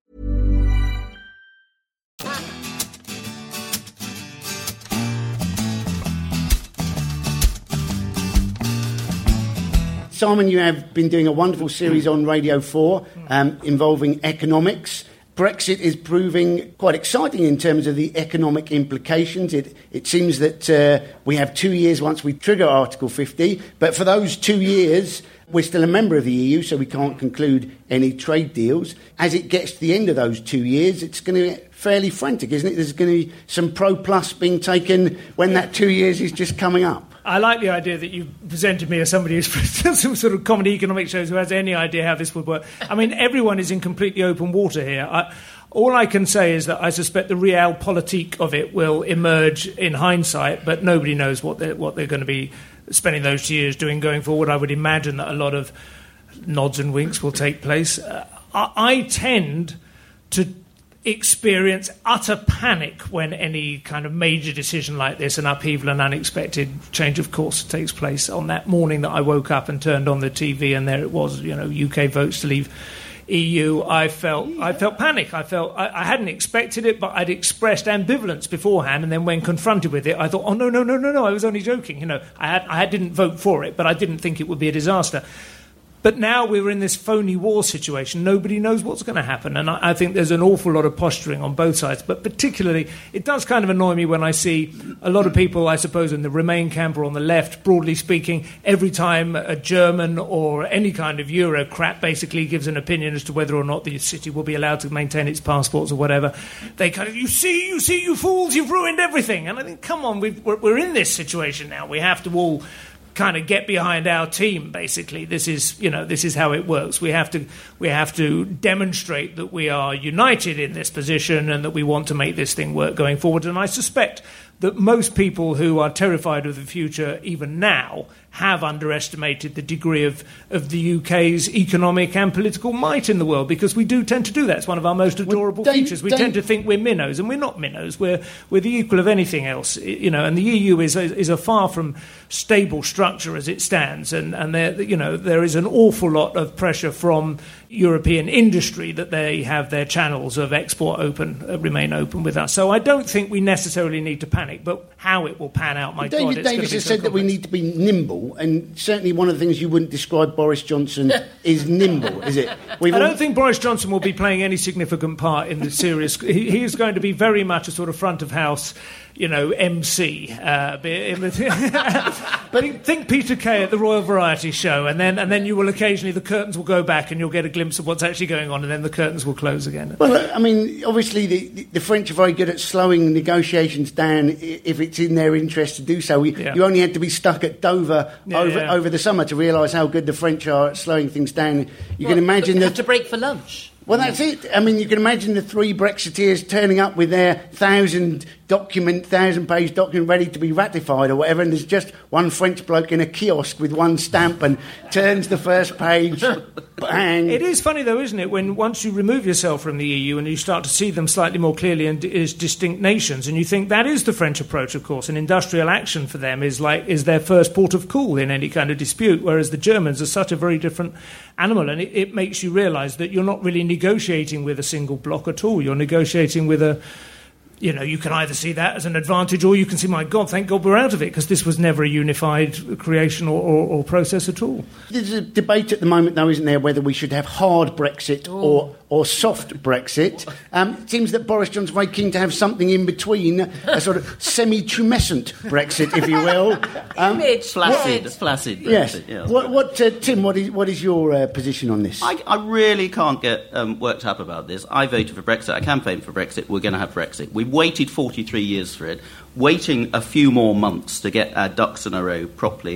Simon, you have been doing a wonderful series on Radio four um, involving economics. Brexit is proving quite exciting in terms of the economic implications. It, it seems that uh, we have two years once we trigger Article fifty, but for those two years, we're still a member of the E U, so we can't conclude any trade deals. As it gets to the end of those two years, it's going to get fairly frantic, isn't it? There's going to be some pro-plus being taken when that two years is just coming up. I like the idea that you presented me as somebody who's done some sort of comedy economic shows who has any idea how this would work. I mean, everyone is in completely open water here. I, all I can say is that I suspect the realpolitik of it will emerge in hindsight, but nobody knows what they're, what they're going to be spending those two years doing going forward. I would imagine that a lot of nods and winks will take place. Uh, I, I tend to experience utter panic when any kind of major decision like this, an upheaval, an unexpected change of course takes place. On that morning that I woke up and turned on the T V and there it was, you know, U K votes to leave E U, I felt I felt panic. I felt I, I hadn't expected it, but I'd expressed ambivalence beforehand, and then when confronted with it, I thought, oh no, no, no, no, no, I was only joking. You know, I had I didn't vote for it, but I didn't think it would be a disaster. But now we're in this phony war situation. Nobody knows what's going to happen. And I, I think there's an awful lot of posturing on both sides. But particularly, it does kind of annoy me when I see a lot of people, I suppose, in the Remain camp or on the left, broadly speaking, every time a German or any kind of Eurocrat basically gives an opinion as to whether or not the city will be allowed to maintain its passports or whatever, they kind of, you see, you see, you fools, you've ruined everything. And I think, come on, we've, we're, we're in this situation now. We have to all kind of get behind our team, basically. This is, you know, this is how it works. We have to we have to demonstrate that we are united in this position and that we want to make this thing work going forward. And I suspect that most people who are terrified of the future, even now, have underestimated the degree of, of the U K's economic and political might in the world, because we do tend to do that. It's one of our most adorable well, Dave, features. We Dave, tend to think we're minnows, and we're not minnows. We're we're the equal of anything else, you know. And the E U is a, is a far from stable structure as it stands, and and there you know there is an awful lot of pressure from European industry that they have their channels of export open uh, remain open with us. So I don't think we necessarily need to panic, but how it will pan out, my David God, it's Davis has so said complex. that we need to be nimble, and certainly one of the things you wouldn't describe Boris Johnson is nimble, is it? We've I don't all... think Boris Johnson will be playing any significant part in the serious. he, he is going to be very much a sort of front of house, you know, M C. Uh, but think Peter Kay at the Royal Variety Show, and then and then you will occasionally, the curtains will go back and you'll get a glimpse of what's actually going on, and then the curtains will close again. Well, I mean, obviously the, the French are very good at slowing negotiations down if it's in their interest to do so. We, yeah. You only had to be stuck at Dover yeah, over yeah. over the summer to realise how good the French are at slowing things down. You well, can imagine that... that... have to break for lunch. Well, that's it. I mean, you can imagine the three Brexiteers turning up with their thousand document, thousand page document ready to be ratified or whatever, and there's just one French bloke in a kiosk with one stamp and turns the first page, bang. It is funny, though, isn't it, when once you remove yourself from the E U and you start to see them slightly more clearly and as distinct nations, and you think that is the French approach, of course, and industrial action for them is like is their first port of call in any kind of dispute, whereas the Germans are such a very different animal, and it, it makes you realise that you're not really negotiating with a single bloc at all. You're negotiating with a, you know, you can either see that as an advantage or you can see, my God, thank God we're out of it, because this was never a unified creation or, or, or process at all. There's a debate at the moment, though, isn't there, whether we should have hard Brexit oh. or or soft Brexit. Um, it seems that Boris Johnson's very keen to have something in between, a sort of semi-tumescent Brexit, if you will. Um, Image. Flaccid, flaccid Brexit. Yes. yes. What, what uh, Tim, what is, what is your uh, position on this? I, I really can't get um, worked up about this. I voted for Brexit. I campaigned for Brexit. We're going to have Brexit. We waited forty-three years for it. Waiting a few more months to get our ducks in a row properly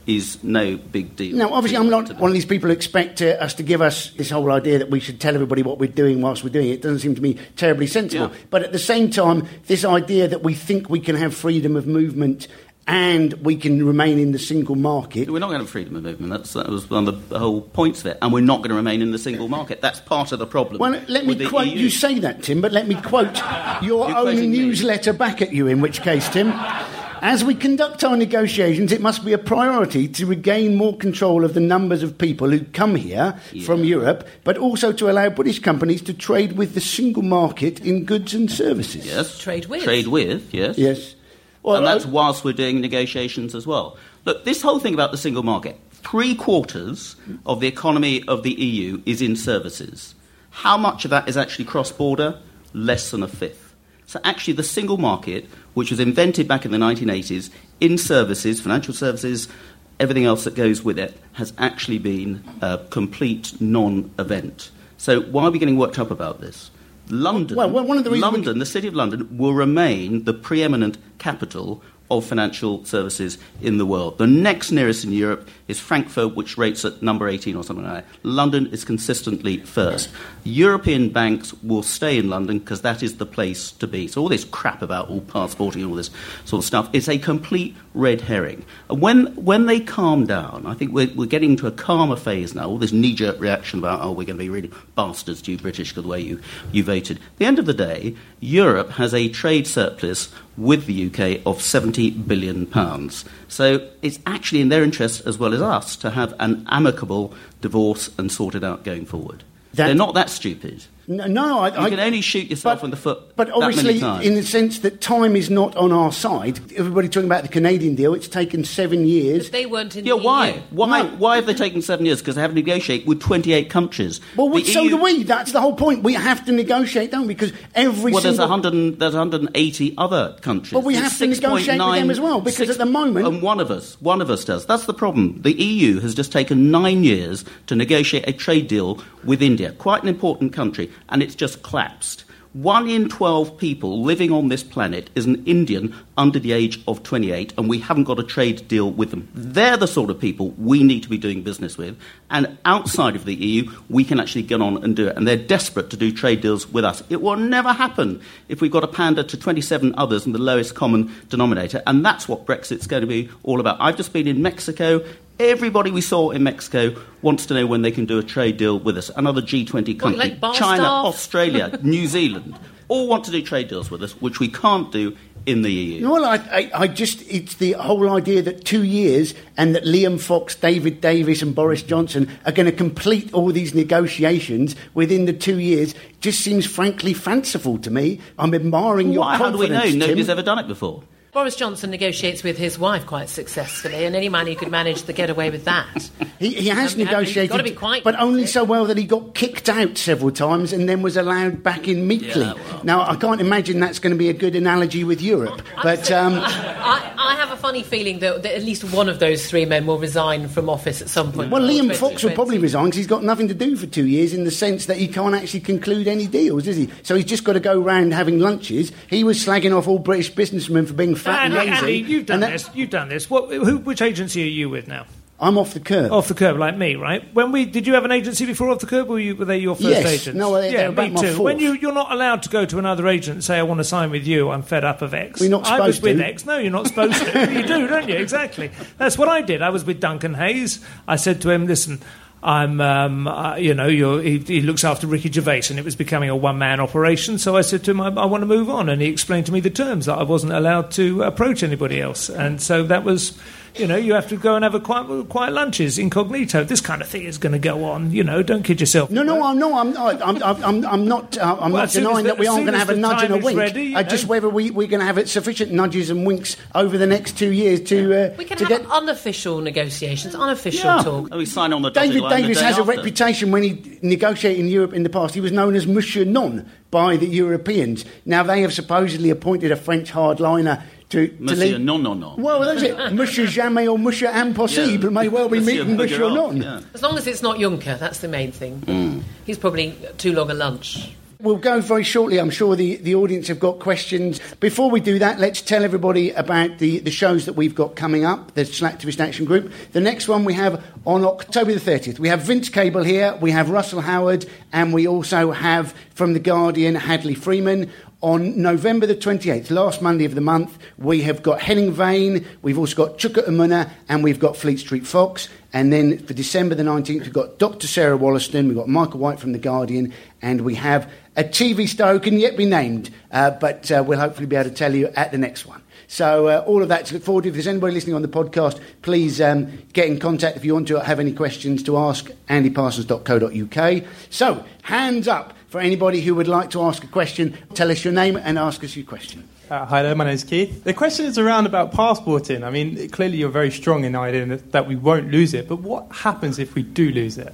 is no big deal. Now, obviously, I'm not one of these people who expect uh, us to give us this whole idea that we should tell everybody what we're doing whilst we're doing it. It doesn't seem to me terribly sensible. Yeah. But at the same time, this idea that we think we can have freedom of movement and we can remain in the single market. We're not going to have freedom of movement. That's, that was one of the whole points of it. And we're not going to remain in the single market. That's part of the problem. Well, let me quote, E U. You say that, Tim, but let me quote your You're own newsletter me. back at you, in which case, Tim, as we conduct our negotiations, it must be a priority to regain more control of the numbers of people who come here yeah. from Europe, but also to allow British companies to trade with the single market in goods and services. Yes. Trade with. Trade with, yes. Yes. Well, and that's whilst we're doing negotiations as well. Look, this whole thing about the single market, three quarters of the economy of the E U is in services. How much of that is actually cross-border? Less than a fifth. So actually the single market, which was invented back in the nineteen eighties, in services, financial services, everything else that goes with it, has actually been a complete non-event. So why are we getting worked up about this? London, well, well, one of the London, we... the City of London, will remain the preeminent capital of financial services in the world. The next nearest in Europe is Frankfurt, which rates at number eighteen or something like that. London is consistently first. European banks will stay in London because that is the place to be. So all this crap about all passporting and all this sort of stuff is a complete red herring. And when when they calm down, I think we're, we're getting into a calmer phase now, all this knee-jerk reaction about, oh, we're going to be really bastards to you British because the way you, you voted. At the end of the day, Europe has a trade surplus with the U K of seventy billion pounds. So it's actually in their interest, as well as us, to have an amicable divorce and sort it out going forward. That, They're not that stupid. No, no I, you I, can only shoot yourself but, in the foot. But obviously, that many times. in the sense that time is not on our side. Everybody talking about the Canadian deal. It's taken seven years. But they weren't in yeah, the why? E U. Why? No. Why have they taken seven years? Because they have to negotiate with twenty-eight countries. Well, the so E U... do we. That's the whole point. We have to negotiate, don't we? Because every well, single... there's one hundred. There's one hundred eighty other countries. But we it's have to negotiate with them as well. Because six, at the moment, and one of us, one of us does. That's the problem. The E U has just taken nine years to negotiate a trade deal with India, quite an important country, and it's just collapsed. One in twelve people living on this planet is an Indian under the age of twenty-eight, and we haven't got a trade deal with them. They're the sort of people we need to be doing business with, and outside of the E U, we can actually get on and do it, and they're desperate to do trade deals with us. It will never happen if we've got to pander to twenty-seven others and the lowest common denominator, and that's what Brexit's going to be all about. I've just been in Mexico. Everybody we saw in Mexico wants to know when they can do a trade deal with us. Another G twenty country, like China, staff? Australia, New Zealand, all want to do trade deals with us, which we can't do in the E U. Well, I, I, I just, it's the whole idea that two years and that Liam Fox, David Davis and Boris Johnson are going to complete all these negotiations within the two years just seems frankly fanciful to me. I'm admiring your Why? confidence, How do we know? Tim. Nobody's ever done it before. Boris Johnson negotiates with his wife quite successfully, and any man who could manage to get away with that. He, he has um, negotiated, got to be quite but only so well that he got kicked out several times and then was allowed back in meekly. Yeah, well. Now, I can't imagine that's going to be a good analogy with Europe. But um, I, I have a funny feeling that, that at least one of those three men will resign from office at some point. Well, Liam twenty Fox will probably resign because he's got nothing to do for two years in the sense that he can't actually conclude any deals, is he? So he's just got to go round having lunches. He was slagging off all British businessmen for being fat Andy, and lazy. Andy, you've done that, this. You've done this. What, who, which agency are you with now? I'm Off the Curb. Off the Curb, like me, right? When we did you have an agency before Off the Curb, or were, you, were they your first yes. agents? No, they, yeah, they were me about my too. fourth. When you you're not allowed to go to another agent and say I want to sign with you, I'm fed up of X. We're not I was supposed with to. X. No, you're not supposed to. You do, don't you? Exactly. That's what I did. I was with Duncan Hayes. I said to him, listen. I'm, um, uh, you know, you're, he, he looks after Ricky Gervais, and it was becoming a one-man operation. So I said to him, I, I want to move on, and he explained to me the terms that I wasn't allowed to approach anybody else, and so that was, you know, you have to go and have a quiet, quiet lunches incognito. This kind of thing is going to go on. You know, don't kid yourself. No, no, I'm no, I'm, I'm, I'm, I'm, I'm not. Uh, I'm Well, not as soon denying as the- that we as aren't soon going to as have a the nudge and a time is wink. ready, you uh, know. just whether we, we're going to have it sufficient nudges and winks over the next two years to uh, We can to have get. unofficial negotiations, unofficial Yeah. talk. Oh, we sign on the dotted David line the Davis day has a after. reputation when he negotiated in Europe in the past. He was known as Monsieur Non by the Europeans. Now they have supposedly appointed a French hardliner to, to Monsieur lead. non, non, non. Well, that's it. Monsieur Jamais or Monsieur Impossible Yeah. may well be Monsieur meeting Monsieur Buggerot, Non. yeah. As long as it's not Juncker, that's the main thing. Mm. He's probably too long a lunch. We'll go very shortly. I'm sure the, the audience have got questions. Before we do that, let's tell everybody about the, the shows that we've got coming up, the Slacktivist Action Group. The next one we have on October the thirtieth. We have Vince Cable here, we have Russell Howard, and we also have, from The Guardian, Hadley Freeman. On November the twenty-eighth, last Monday of the month, we have got Henning Vane, we've also got Chuka Umunna, and we've got Fleet Street Fox. And then for December the nineteenth, we've got Doctor Sarah Wollaston, we've got Michael White from The Guardian, and we have a T V star who can yet be named, uh, but uh, we'll hopefully be able to tell you at the next one. So uh, all of that to look forward to. If there's anybody listening on the podcast, please um, get in contact if you want to have any questions to ask, andy parsons dot co dot uk. So, hands up for anybody who would like to ask a question. Tell us your name and ask us your question. Uh, hi there, my name's Keith. The question is around about passporting. I mean, clearly you're very strong in the idea that we won't lose it, but what happens if we do lose it?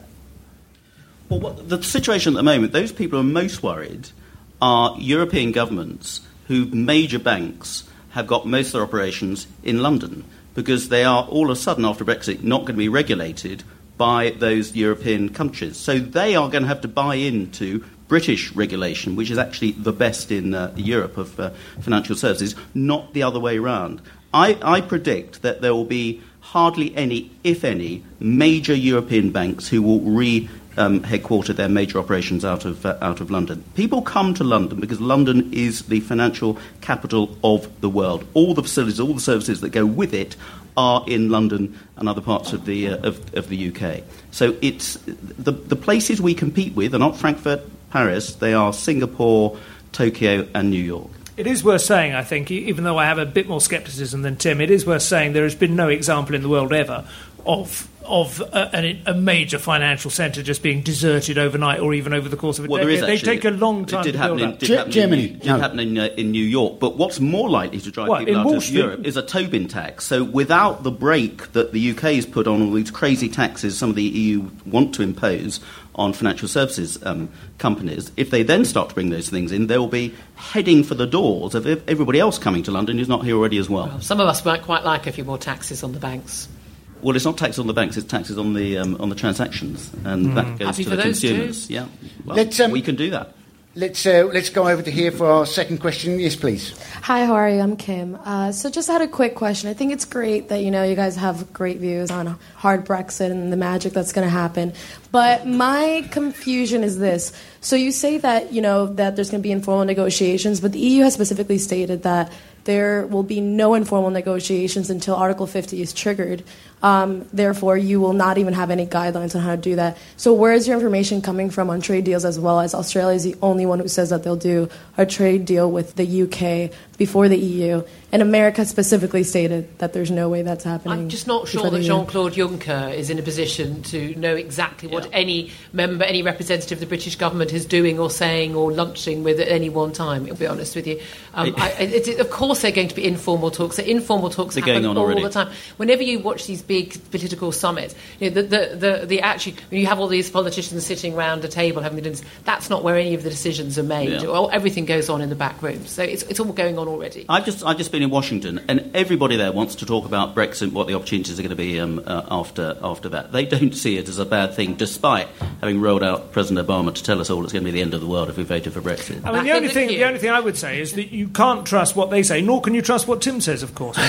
Well, what, the situation at the moment, those people who are most worried are European governments whose major banks have got most of their operations in London, because they are all of a sudden, after Brexit, not going to be regulated by those European countries. So they are going to have to buy into British regulation, which is actually the best in uh, Europe of uh, financial services, not the other way around. I, I predict that there will be hardly any, if any, major European banks who will re Um, headquarter their major operations out of uh, out of London. People come to London because London is the financial capital of the world. All the facilities, all the services that go with it are in London and other parts of the uh, of, of the U K. So it's the the places we compete with are not Frankfurt, Paris. They are Singapore, Tokyo, and New York. It is worth saying, I think, even though I have a bit more scepticism than Tim, it is worth saying there has been no example in the world ever of of a, a, a major financial centre just being deserted overnight or even over the course of a well, decade. There is actually, they take a long time it did to happen build in, up. did G- happen Germany. In, did no. happen in, uh, in New York. But what's more likely to drive what, people out Wall of Street? Europe is a Tobin tax. So without the brake that the U K has put on all these crazy taxes some of the E U want to impose on financial services um, companies, if they then start to bring those things in, they will be heading for the doors of everybody else coming to London who's not here already as well. Well, some of us might quite like a few more taxes on the banks. Well, it's not taxes on the banks; it's taxes on the um, on the transactions, and Mm. that goes Happy to for the those consumers. too. Yeah, well, Let's, um, we can do that. Let's uh, let's go over to here for our second question. Yes, please. Hi, how are you? I'm Kim. Uh, so just had a quick question. I think it's great that, you know, you guys have great views on hard Brexit and the magic that's going to happen. But my confusion is this. So you say that, you know, that there's going to be informal negotiations, but the E U has specifically stated that there will be no informal negotiations until Article fifty is triggered. Um, therefore, you will not even have any guidelines on how to do that. So where is your information coming from on trade deals, as well as Australia is the only one who says that they'll do a trade deal with the U K before the E U? And America specifically stated that there's no way that's happening. I'm just not sure that Jean-Claude Juncker is in a position to know exactly what yeah. any member, any representative of the British government is doing or saying or lunching with at any one time, I'll be honest with you. Um, I, it, it, of course they're going to be informal talks. The informal talks they're happen going on all already. the time. Whenever you watch these big political summits, you know, the, the, the, the actually, when you have all these politicians sitting around a table having the dinners, that's not where any of the decisions are made. Yeah. Well, everything goes on in the back rooms. So it's, it's all going on already. I've just I've just been in Washington, and everybody there wants to talk about Brexit, what the opportunities are going to be um, uh, after after that. They don't see it as a bad thing, despite having rolled out President Obama to tell us all it's going to be the end of the world if we voted for Brexit. I mean, the only thing the only thing I would say is that you can't trust what they say, nor can you trust what Tim says, of course.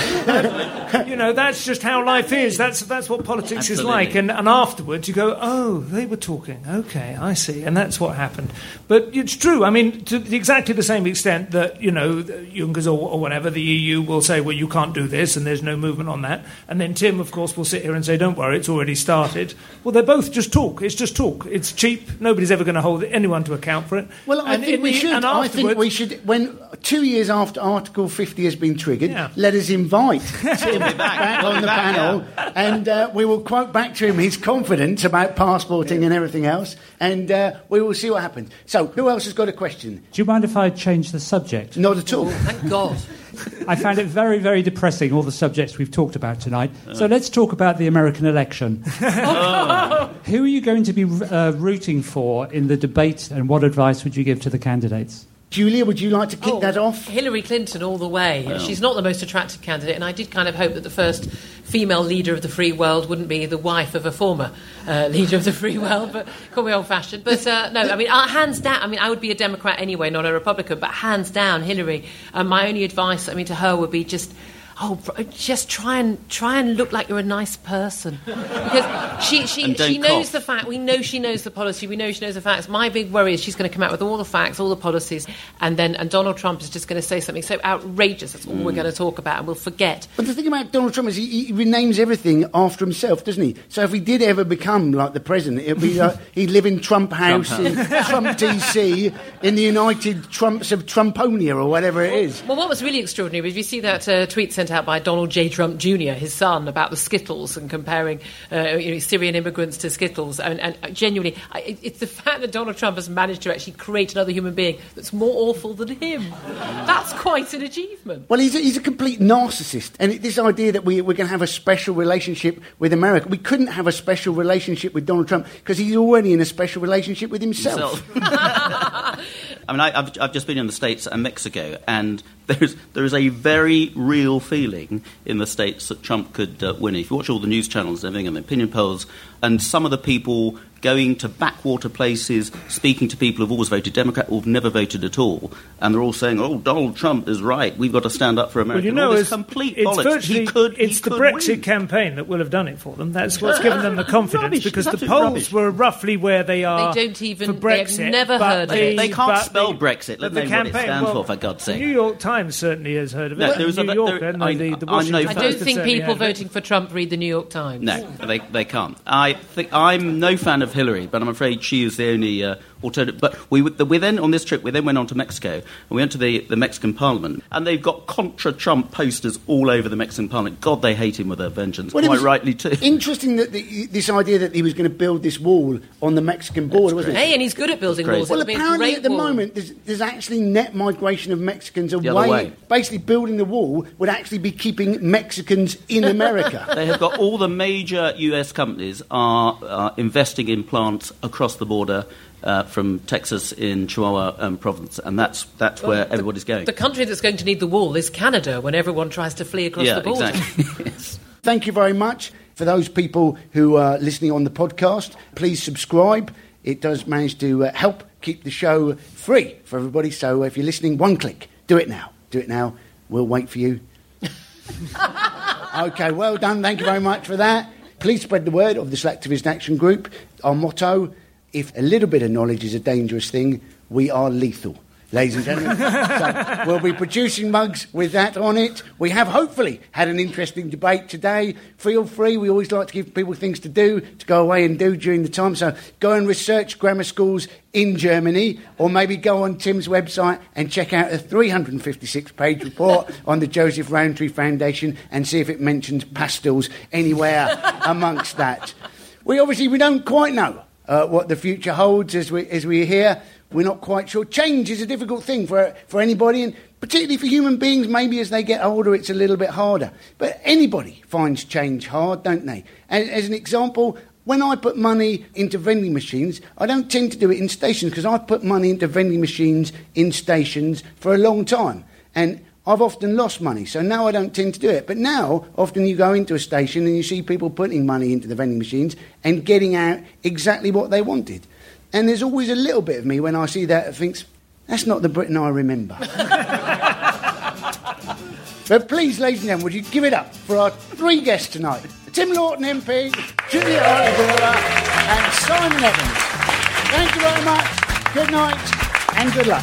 um, you know, that's just how life is. That's that's what politics Absolutely. is like. And, and afterwards you go, oh, they were talking. Okay, I see. And that's what happened. But it's true. I mean, to exactly the same extent that, you know, Junkers or, or whatever, the E U will say, well, you can't do this, and there's no movement on that. And then Tim, of course, will sit here and say, don't worry, it's already started. Well, they're both just talk. It's just talk. It's cheap. Nobody's ever going to hold anyone to account for it. Well, I and think we the, should. I think we should. When two years after Article fifty has been triggered, yeah. let us invite Tim back, back on the back, panel, yeah. and uh, we will quote back to him his confidence about passporting yeah. and everything else, and uh, we will see what happens. So, who else has got a question? Do you mind if I change the subject? Not at all. Oh, thank God. I found it very, very depressing, all the subjects we've talked about tonight. Uh. So let's talk about the American election. oh. Who are you going to be uh, rooting for in the debate, and what advice would you give to the candidates? Julia, would you like to kick oh, that off? Hillary Clinton all the way. Well. She's not the most attractive candidate, and I did kind of hope that the first female leader of the free world wouldn't be the wife of a former uh, leader of the free world, but call me old-fashioned. But uh, no, I mean, uh, hands down, I mean, I would be a Democrat anyway, not a Republican, but hands down, Hillary. Uh, my only advice, I mean, to her would be just... Oh, just try and try and look like you're a nice person, because she she, she knows cough. the fact. We know she knows the policy. We know she knows the facts. My big worry is she's going to come out with all the facts, all the policies, and then and Donald Trump is just going to say something so outrageous. That's all mm. we're going to talk about, and we'll forget. But the thing about Donald Trump is he, he renames everything after himself, doesn't he? So if he did ever become like the president, it'd be like he'd live in Trump House, Trump, in Trump D C, in the United Trumps of Trumponia or whatever it is. Well, what was really extraordinary was you see that uh, tweet sent out by Donald J. Trump Junior, his son, about the Skittles and comparing uh, you know, Syrian immigrants to Skittles. And, and genuinely, I, it, it's the fact that Donald Trump has managed to actually create another human being that's more awful than him. That's quite an achievement. Well, he's a, he's a complete narcissist. And it, this idea that we, we're going to have a special relationship with America, we couldn't have a special relationship with Donald Trump because he's already in a special relationship with himself. himself. I mean, I, I've, I've just been in the States and Mexico, and there's there is a very real feeling in the States that Trump could uh, win. If you watch all the news channels and everything and the opinion polls, and some of the people going to backwater places, speaking to people who've always voted Democrat or have never voted at all, and they're all saying, oh, Donald Trump is right, we've got to stand up for America. Well, you know, all this it's, complete it's bollocks. virtually, he could, it's he the could Brexit win. campaign that will have done it for them. That's what's given them the confidence, Rubbish. because It's the polls rubbish. were roughly where they are They don't even- for Brexit. they've never but heard of the- it. They can't but spell the- Brexit. Let but the them know what it campaign- stands well, for, for God's The sake. New York Times certainly has heard of it. No, there was a- New there- Yorker, no, I- the, the I know- Washington I Post don't has think certainly people had it. voting for Trump read the New York Times. No, they they can't. I think I'm no fan of Hillary, but I'm afraid she is the only uh, alternative. But we we then on this trip we then went on to Mexico and we went to the, the Mexican Parliament, and they've got contra Trump posters all over the Mexican Parliament. God, they hate him with a vengeance. Well, it quite was rightly too. Interesting that the, this idea that he was going to build this wall on the Mexican border, wasn't it? Hey, and he's good at building walls. Well, It'll be a apparently great at the wall. moment there's, there's actually net migration of Mexicans away. other way. Basically, building the wall would actually be keeping Mexicans in America. They have got all the major U S companies are uh, investing in plants across the border uh, from Texas in Chihuahua um, province, and that's that's Well, where the- everybody's going. The country that's going to need the wall is Canada when everyone tries to flee across yeah, the border. exactly. Yes. Thank you very much. For those people who are listening on the podcast, please subscribe. It does manage to uh, help keep the show free for everybody. So if you're listening, one click. Do it now. Do it now. We'll wait for you. OK, well done. Thank you very much for that. Please spread the word of the Slacktivist Action Group. Our motto, if a little bit of knowledge is a dangerous thing, we are lethal. Ladies and gentlemen, so we'll be producing mugs with that on it. We have hopefully had an interesting debate today. Feel free, we always like to give people things to do, to go away and do during the time. So go and research grammar schools in Germany, or maybe go on Tim's website and check out a three hundred fifty-six page report on the Joseph Rowntree Foundation and see if it mentions pastels anywhere amongst that. We obviously, we don't quite know uh, what the future holds as we, as we're here. We're not quite sure. Change is a difficult thing for for anybody, and particularly for human beings. Maybe as they get older, it's a little bit harder. But anybody finds change hard, don't they? As, as an example, when I put money into vending machines, I don't tend to do it in stations because I've put money into vending machines in stations for a long time. And I've often lost money, so now I don't tend to do it. But now, often you go into a station and you see people putting money into the vending machines and getting out exactly what they wanted. And there's always a little bit of me when I see that that thinks, that's not the Britain I remember. But please, ladies and gentlemen, would you give it up for our three guests tonight? Tim Lawton M P, Julia Artigura and Simon Evans. Thank you very much, good night and good luck.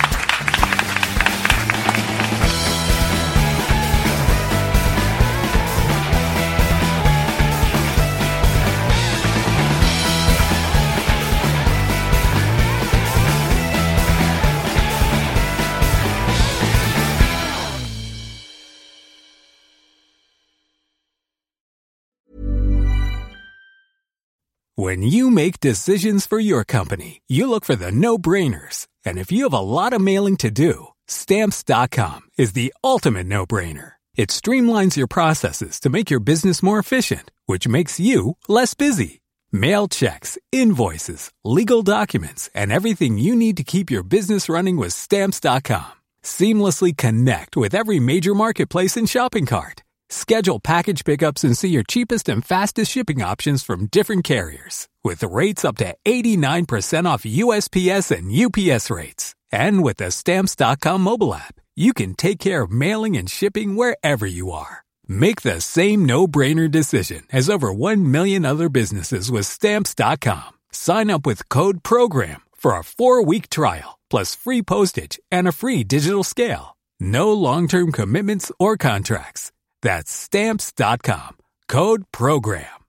When you make decisions for your company, you look for the no-brainers. And if you have a lot of mailing to do, Stamps dot com is the ultimate no-brainer. It streamlines your processes to make your business more efficient, which makes you less busy. Mail checks, invoices, legal documents, and everything you need to keep your business running with Stamps dot com. Seamlessly connect with every major marketplace and shopping cart. Schedule package pickups and see your cheapest and fastest shipping options from different carriers, with rates up to eighty-nine percent off U S P S and U P S rates. And with the Stamps dot com mobile app, you can take care of mailing and shipping wherever you are. Make the same no-brainer decision as over one million other businesses with Stamps dot com. Sign up with code PROGRAM for a four-week trial, plus free postage and a free digital scale. No long-term commitments or contracts. That's Stamps dot com. Code PROGRAM.